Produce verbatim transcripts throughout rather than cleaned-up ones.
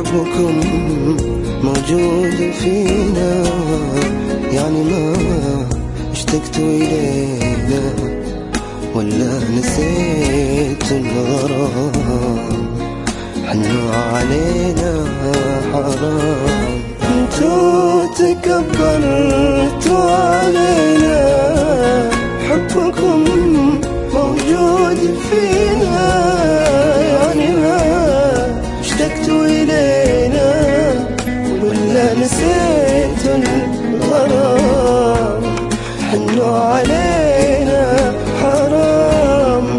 حبكم موجود فينا، يعني ما اشتقتوا إلينا ولا نسيت الغرام، حنوا علينا حرام. انتوا تكبرتوا علينا، حبكم موجود فينا، يعني ما اشتقتوا إلينا ولا نسيتوا الغرام، حنوا علينا حرام.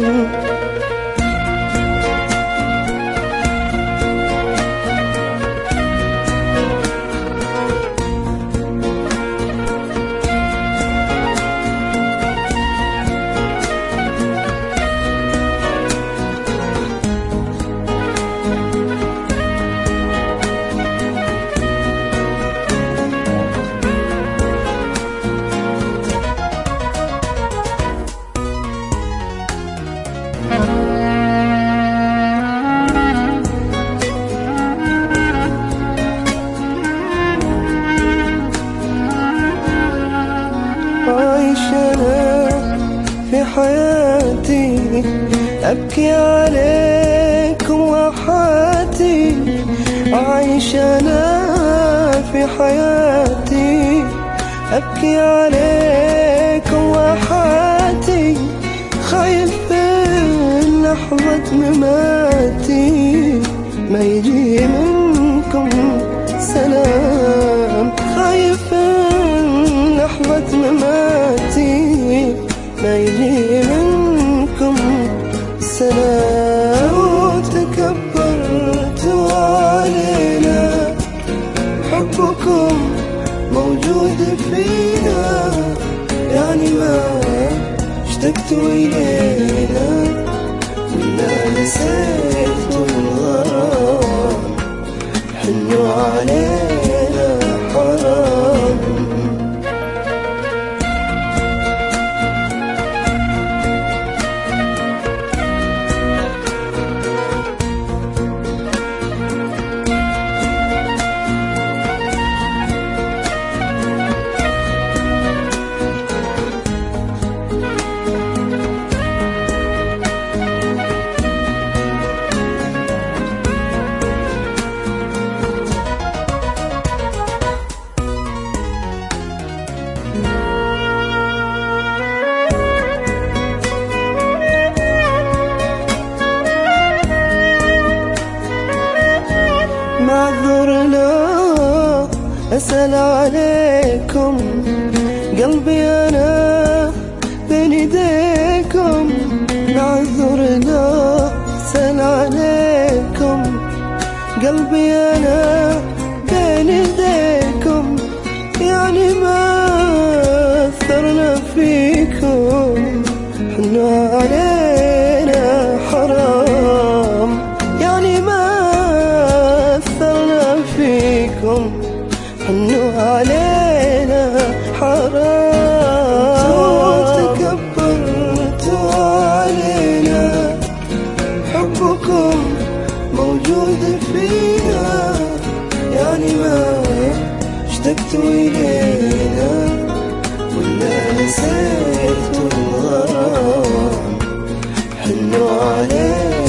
عايش أنا في حياتي أبكي عليكم وحاتي، عايش أنا في حياتي أبكي عليكم وحاتي، خايف من لحظة مماتي ما يجي منكم سلام، خايف من لحظة مماتي ما يجي منكم سلام. تكبرتوا علينا، حبكم موجود فينا، يعني ما اشتقتوا إلينا ولا نسيتوا الغرام، حنوا علينا حرام. معذورنا أسأل عليكم، قلبي أنا بين ايديكم، معذورنا أسأل عليكم، قلبي أنا بين ايديكم، يعني ما أثرنا فيكم، حنوا علينا حرام، يعني ما أثرنا فيكم، حنوا علينا حرام. تكبرتوا علينا، حبكم موجود فينا، يعني ما اشتقتوا إلينا ولا نسيتوا الغرام، حنوا علينا